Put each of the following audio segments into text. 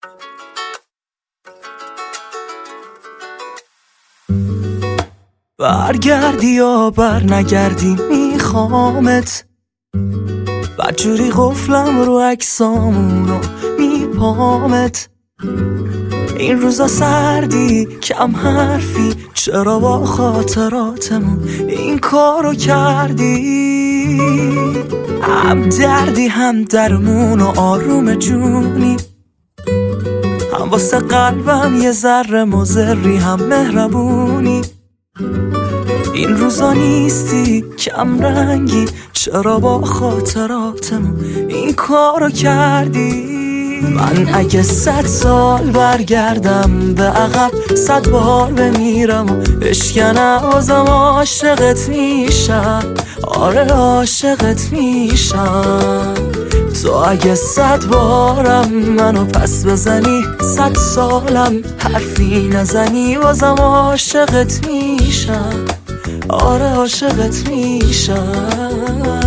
برگردی یا بر نگردی میخوامت، بدجوری قفلم رو عکسامونو میپامت. این روزا سردی کم حرفی، چرا با خاطراتمون این کارو کردی؟ هم دردی هم درمون و آروم جونی، هم واسه قلبم یه ذره مضری هم مهربونی. این روزا نیستی کم رنگی، چرا با خاطراتمون این کارو کردی؟ من اگه 100 سال برگردم به عقب، 100 بار بمیرم و بشکنم بازم عاشقت میشم. آره عاشقت میشم. تو اگه 100 بارم منو پس بزنی، 100 سالم حرفی نزنی، بازم عاشقت میشم. آره عاشقت میشم.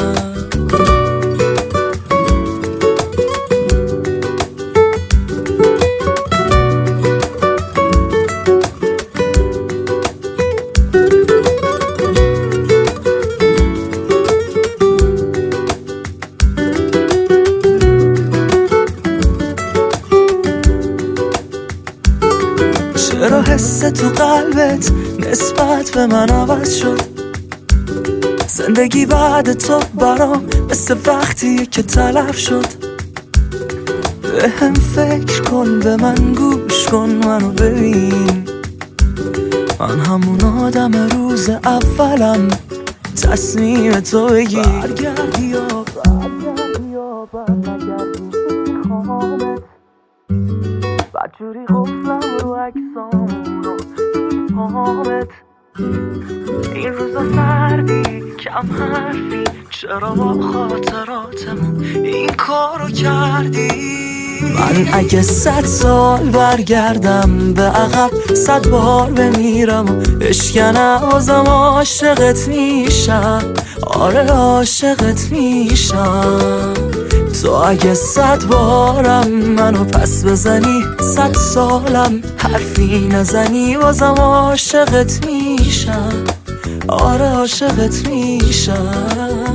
چرا حس تو قلبت نسبت به من عوض شد؟ زندگی بعد تو برام مثل وقتیه که تلف شد. به هم فکر کن، به من گوش کن، منو ببین. من همون آدم روز اولم، تصمیم تو بگیر. برگردی یا برنگردی میخوامت، بدجوری قفلم رو عکسامونو میپامت. این روزا سردی کم حرفی، چرا با خاطراتمون این کارو کردی؟ من اگه 100 سال برگردم به عقب، 100 بار بمیرم و بشکنم بازم عاشقت میشم. آره عاشقت میشم. تو اگه 100 بارم منو پس بزنی، 100 سالم حرفی نزنی، بازم عاشقت میشم. آره عاشقت میشم.